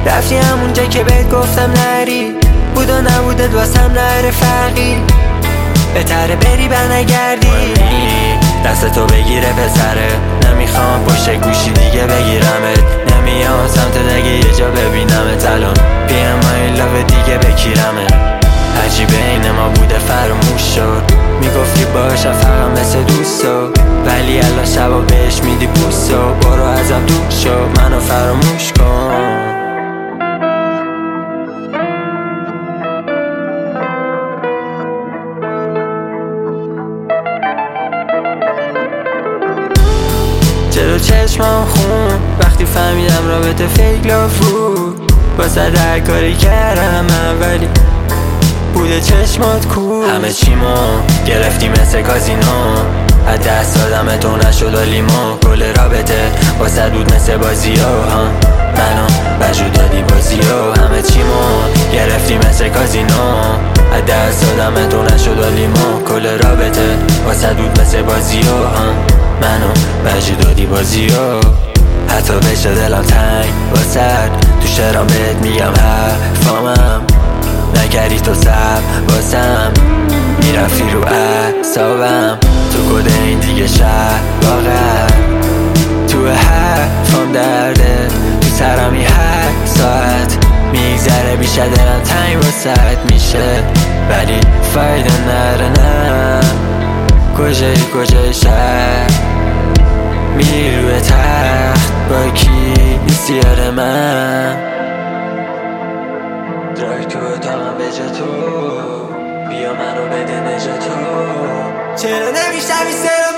رفتی همونجا که بهت گفتم نری، بود و نبودت واسم نره فرقی، بهتره بری برنگردی. دستتو بگیره پسره، نمیخوام پشت گوشی دیگه بگیرمت، نمیام سمت دگه یه جا ببینمت الان پیم مای لاو دیگه بکیرمه. هرچی بین ما بوده فراموش شد، میگفتی باشم فقط مثل دوستو، ولی الان شبا بهش میدی بوسو. برو ازم دور شو، منو فراموش کن. جلو چشمام خون وقتی فهمیدم رابطه فیک لاف بود، واسه هر کاری کردم ولی بوده چشمات کو. همه چیمو گرفتی مثل کازینو، از دست دادم تو نشد لیمو. کل رابطه واسه بود مثل بازیو، منو وجود دادی بازیو. همه چیمو گرفتی مثل کازینو، از دست دادم تو نشد لیمو. کل رابطه واسه بود مثل بازیو، منو وجود دادی بازیو. حتی بشه دلم تنگ واسد، تو شعرام بهت میگم حرفامم، نکردی تو سب واسم، میرفتی رو اعصابم. تو کده این دیگه شهر واقع، تو حرفام درده، تو سرمی هر ساعت میگذره بیشه دلم تنگ واسد میشه، ولی فایده نره. نه کجای شهر میری روی تخت با کی نیستی یار من، درای تو اتاقم به جا تو، بیا منو بده نجاتو. چرا نمیشنوی صدا